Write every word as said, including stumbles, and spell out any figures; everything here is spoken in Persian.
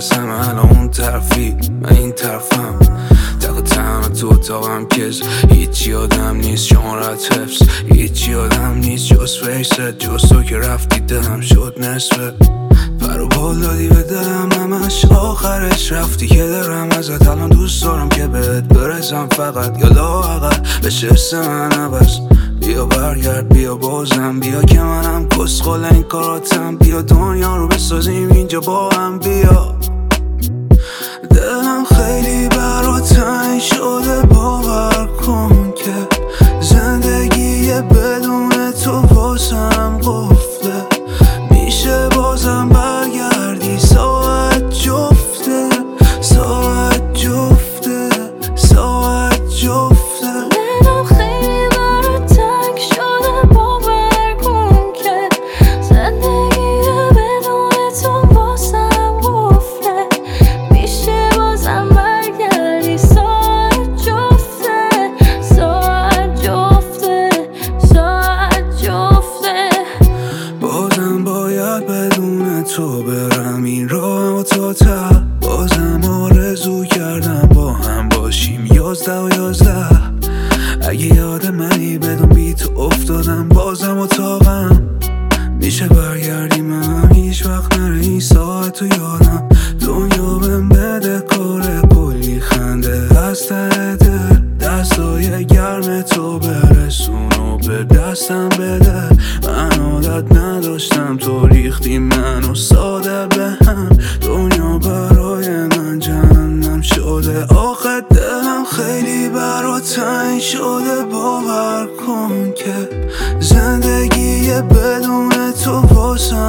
میترسم الان اون طرفی من این طرفم، تق تنها تو اتاقم کز هیچی آدم نیست شمارت حفظ، هیچی آدم نیست جز فیست، جز تو که رفتی دلم شد نصفه، پر و بال دادی به دلم همش آخرش رفتی که دارم ازت الان دوست دارم که بهت برسم فقط یا لااقل بشه حس من عوض، بیا برگرد بیا بازم بیا که منم کسخل این کاراتم، بیا دنیا رو بسازیم اینجا با هم بیا، دلم خیلی برات تنگ شده باور کن که زندگی بدون تو واسم قفله، میشه بازم برگردی ساعت جفته ساعت جفته ساعت جفته، دلم خیلی برات تنگ شده باور کن که زندگی بدون تو واسم قفله، میشه بازم برگردی ساعت جفته ساعت جفته ساعت جفته، بازم باید بدون تو برم این راه و تا ته، بازم آرزو کردم با هم باشیم یازده و یازده، اگه یاد منی بدون بی تو افتادم بازم اتاقم، میشه برگردی من هیچ وقت نره این ساعت و یادم، دنیا بهم بده کار کلی خنده از ته دل، دستای گرم تو برسون و به دستم بده، من عادت نداشتم تو ریختی منو ساده به هم، دنیا برای من جهنم شده، آخه دلم خیلی برات تنگ شده باور کن که زندگی بدون تو واسم